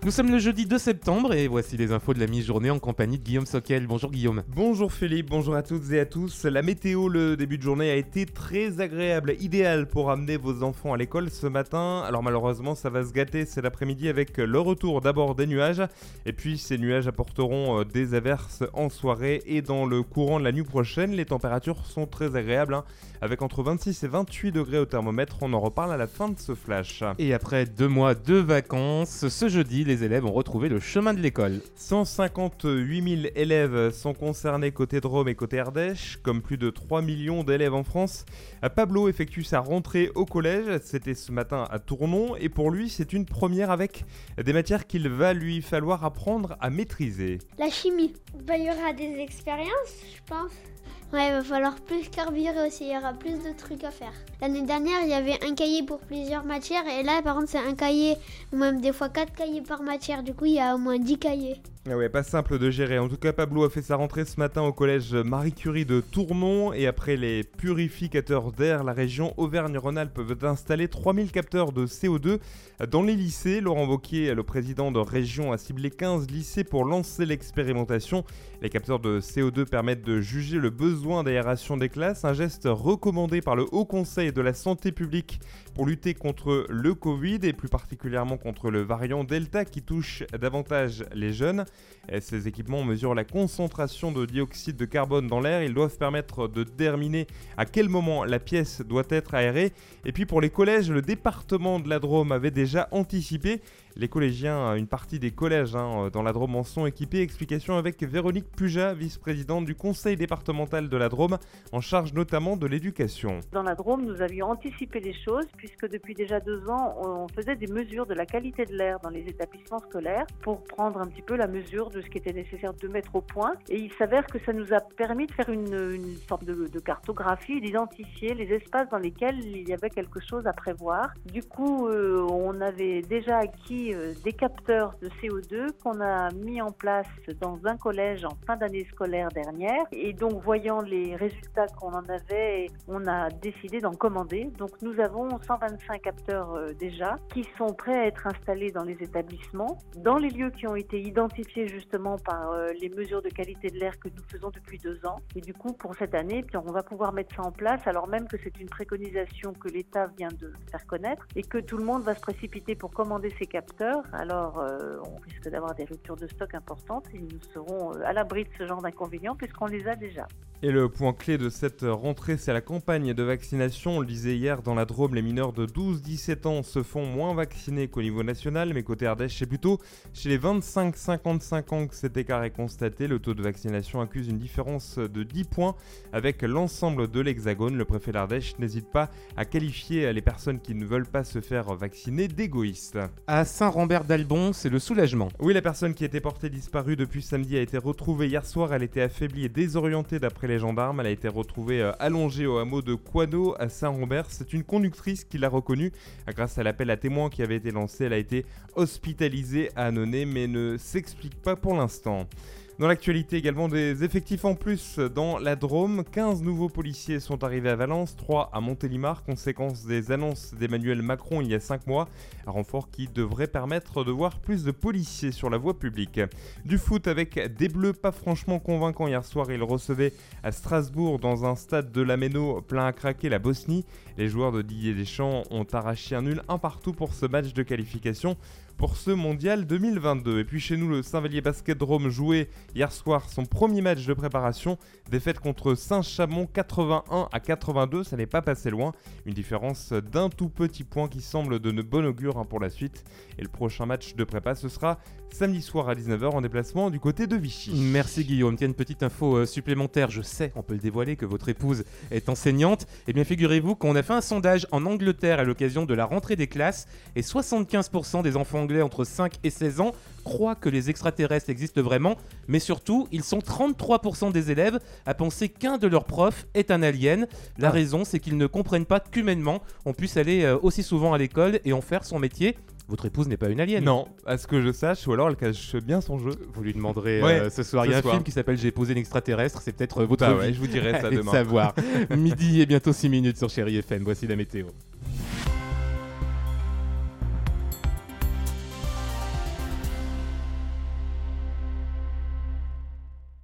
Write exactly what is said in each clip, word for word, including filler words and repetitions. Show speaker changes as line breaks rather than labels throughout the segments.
Nous sommes le jeudi deux septembre et voici les infos de la mi-journée en compagnie de Guillaume Soquel. Bonjour Guillaume.
Bonjour Philippe, bonjour à toutes et à tous. La météo, le début de journée a été très agréable, idéal pour amener vos enfants à l'école ce matin. Alors malheureusement ça va se gâter cet après-midi avec le retour d'abord des nuages et puis ces nuages apporteront des averses en soirée et dans le courant de la nuit prochaine. Les températures sont très agréables hein, avec entre vingt-six et vingt-huit degrés au thermomètre. On en reparle à la fin de ce flash.
Et après deux mois de vacances, ce jeudi les élèves ont retrouvé le chemin de l'école.
cent cinquante-huit mille élèves sont concernés côté Drôme et côté Ardèche, comme plus de trois millions d'élèves en France. Pablo effectue sa rentrée au collège, c'était ce matin à Tournon, et pour lui c'est une première avec des matières qu'il va lui falloir apprendre à maîtriser.
La chimie, bah, il y aura des expériences, je pense. Ouais, il va falloir plus carburer aussi, il y aura plus de trucs à faire. L'année dernière, il y avait un cahier pour plusieurs matières et là, par contre, c'est un cahier, ou même des fois quatre cahiers par matière. Du coup, il y a au moins dix cahiers.
Ah ouais, pas simple de gérer. En tout cas, Pablo a fait sa rentrée ce matin au collège Marie Curie de Tournon et après les purificateurs d'air, la région Auvergne-Rhône-Alpes veut installer trois mille capteurs de C O deux dans les lycées. Laurent Wauquiez, le président de région, a ciblé quinze lycées pour lancer l'expérimentation. Les capteurs de C O deux permettent de juger le besoin d'aération des classes, un geste recommandé par le Haut Conseil de la santé publique pour lutter contre le Covid et plus particulièrement contre le variant Delta qui touche davantage les jeunes. Ces équipements mesurent la concentration de dioxyde de carbone dans l'air. Ils doivent permettre de déterminer à quel moment la pièce doit être aérée. Et puis pour les collèges, le département de la Drôme avait déjà anticipé. Les collégiens, une partie des collèges hein, dans la Drôme en sont équipés. Explication avec Véronique Puja, vice-présidente du conseil départemental de la Drôme, en charge notamment de l'éducation.
Dans la Drôme, nous avions anticipé les choses puisque depuis déjà deux ans, on faisait des mesures de la qualité de l'air dans les établissements scolaires pour prendre un petit peu la mesure de ce qui était nécessaire de mettre au point. Et il s'avère que ça nous a permis de faire une, une sorte de, de cartographie, d'identifier les espaces dans lesquels il y avait quelque chose à prévoir. Du coup, euh, on avait déjà acquis des capteurs de C O deux qu'on a mis en place dans un collège en fin d'année scolaire dernière et donc voyant les résultats qu'on en avait, on a décidé d'en commander. Donc nous avons cent vingt-cinq capteurs euh, déjà qui sont prêts à être installés dans les établissements, dans les lieux qui ont été identifiés justement par euh, les mesures de qualité de l'air que nous faisons depuis deux ans. Et du coup pour cette année, puis on va pouvoir mettre ça en place alors même que c'est une préconisation que l'État vient de faire connaître et que tout le monde va se précipiter pour commander ces capteurs. Alors euh, on risque d'avoir des ruptures de stock importantes et nous serons à l'abri de ce genre d'inconvénients puisqu'on les a déjà.
Et le point clé de cette rentrée, c'est la campagne de vaccination. On le disait hier, dans la Drôme, les mineurs de douze à dix-sept ans se font moins vacciner qu'au niveau national, mais côté Ardèche, c'est plutôt chez les vingt-cinq à cinquante-cinq ans que cet écart est constaté. Le taux de vaccination accuse une différence de dix points avec l'ensemble de l'Hexagone. Le préfet d'Ardèche n'hésite pas à qualifier les personnes qui ne veulent pas se faire vacciner d'égoïstes.
À Saint-Rambert-d'Albon, c'est le soulagement.
Oui, la personne qui était portée disparue depuis samedi a été retrouvée hier soir. Elle était affaiblie et désorientée d'après les gendarmes. Elle a été retrouvée euh, allongée au hameau de Coineau à Saint-Rambert. C'est une conductrice qui l'a reconnue. Grâce à l'appel à témoins qui avait été lancé, elle a été hospitalisée à Annonay mais ne s'explique pas pour l'instant. Dans l'actualité également, des effectifs en plus dans la Drôme. quinze nouveaux policiers sont arrivés à Valence, trois à Montélimar, conséquence des annonces d'Emmanuel Macron il y a cinq mois. Un renfort qui devrait permettre de voir plus de policiers sur la voie publique. Du foot avec des Bleus pas franchement convaincants hier soir. Ils recevaient à Strasbourg dans un stade de la Méno plein à craquer la Bosnie. Les joueurs de Didier Deschamps ont arraché un nul un partout pour ce match de qualification pour ce mondial deux mille vingt-deux. Et puis chez nous, le Saint-Vallier Basket Drôme jouait hier soir son premier match de préparation. Défaite contre Saint-Chamond quatre-vingt-un à quatre-vingt-deux, ça n'est pas passé loin. Une différence d'un tout petit point qui semble de bon augure hein, pour la suite. Et le prochain match de prépa, ce sera samedi soir à dix-neuf heures en déplacement du côté de Vichy.
Merci Guillaume. Tiens, une petite info euh, supplémentaire. Je sais, on peut le dévoiler, que votre épouse est enseignante. Eh bien, figurez-vous qu'on a fait un sondage en Angleterre à l'occasion de la rentrée des classes et soixante-quinze pour cent des enfants anglais entre cinq et seize ans croient que les extraterrestres existent vraiment, mais surtout, ils sont trente-trois pour cent des élèves à penser qu'un de leurs profs est un alien. La ah. raison, c'est qu'ils ne comprennent pas qu'humainement, on puisse aller euh, aussi souvent à l'école et en faire son métier. Votre épouse n'est pas une alien.
Non, à ce que je sache, ou alors elle cache bien son jeu.
Vous lui demanderez
ouais,
euh, ce soir. Il y a un film qui s'appelle J'ai posé l'extraterrestre, c'est peut-être euh, votre
bah
vie.
Ouais, je vous dirai ça
Allez
demain.
savoir. Midi et bientôt six minutes sur Chérie F M. Voici la météo.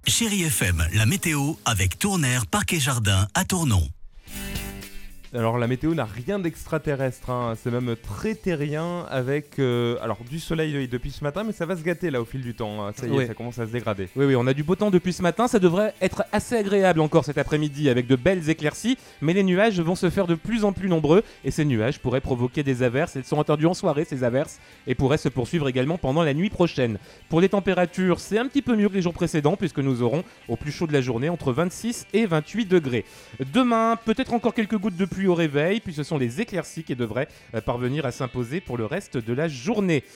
Chérie F M, la météo avec Tournaire Parc et Jardin à Tournon.
Alors la météo n'a rien d'extraterrestre, hein. C'est même très terrien avec euh, alors du soleil depuis ce matin, mais ça va se gâter là au fil du temps, hein. Ça y est,
Ouais.
ça commence à se dégrader.
Oui, oui, on a du beau temps depuis ce matin, ça devrait être assez agréable encore cet après-midi avec de belles éclaircies, mais les nuages vont se faire de plus en plus nombreux et ces nuages pourraient provoquer des averses. Elles sont attendues en soirée, ces averses, et pourraient se poursuivre également pendant la nuit prochaine. Pour les températures, c'est un petit peu mieux que les jours précédents puisque nous aurons au plus chaud de la journée entre vingt-six et vingt-huit degrés. Demain, peut-être encore quelques gouttes de pluie au réveil, puis ce sont les éclaircies qui devraient euh, parvenir à s'imposer pour le reste de la journée.